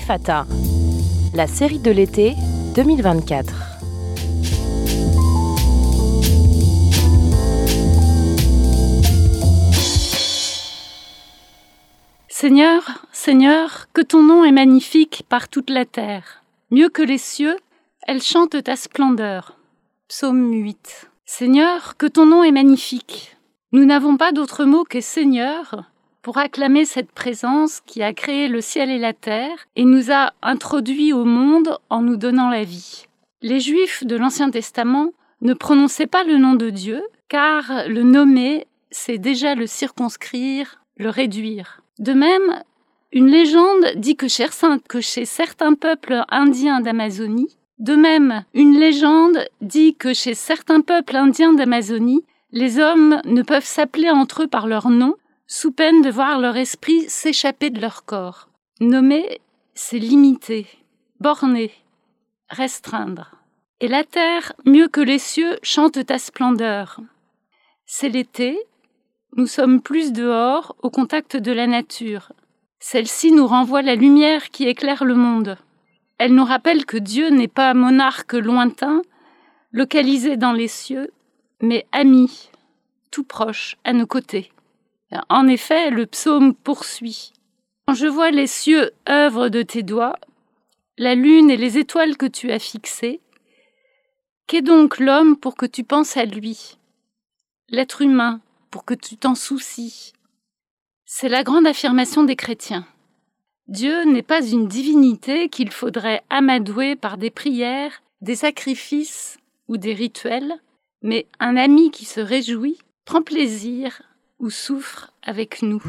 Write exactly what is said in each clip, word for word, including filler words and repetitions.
Ephata, la série de l'été deux mille vingt-quatre. Seigneur, Seigneur, que ton nom est magnifique par toute la terre. Mieux que les cieux, elle chante ta splendeur. Psaume huit. Seigneur, que ton nom est magnifique. Nous n'avons pas d'autre mot que Seigneur pour acclamer cette présence qui a créé le ciel et la terre et nous a introduits au monde en nous donnant la vie. Les Juifs de l'Ancien Testament ne prononçaient pas le nom de Dieu, car le nommer, c'est déjà le circonscrire, le réduire. De même, une légende dit que chez certains peuples indiens d'Amazonie, de même, une légende dit que chez certains peuples indiens d'Amazonie, les hommes ne peuvent s'appeler entre eux par leur nom, sous peine de voir leur esprit s'échapper de leur corps. Nommer, c'est limiter, borner, restreindre. Et la terre, mieux que les cieux, chante ta splendeur. C'est l'été, nous sommes plus dehors, au contact de la nature. Celle-ci nous renvoie la lumière qui éclaire le monde. Elle nous rappelle que Dieu n'est pas monarque lointain, localisé dans les cieux, mais ami, tout proche, à nos côtés. En effet, le psaume poursuit. Quand je vois les cieux œuvre de tes doigts, la lune et les étoiles que tu as fixées, qu'est donc l'homme pour que tu penses à lui? L'être humain, pour que tu t'en soucies. C'est la grande affirmation des chrétiens. Dieu n'est pas une divinité qu'il faudrait amadouer par des prières, des sacrifices ou des rituels, mais un ami qui se réjouit, prend plaisir ou souffre avec nous.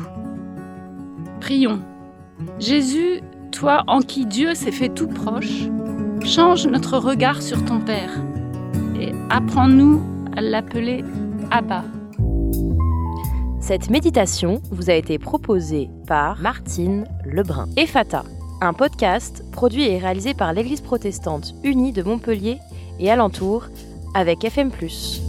Prions. Jésus, toi en qui Dieu s'est fait tout proche, change notre regard sur ton Père et apprends-nous à l'appeler Abba. Cette méditation vous a été proposée par Martine Lebrun. Ephata, un podcast produit et réalisé par l'Église protestante unie de Montpellier et alentours avec F M plus.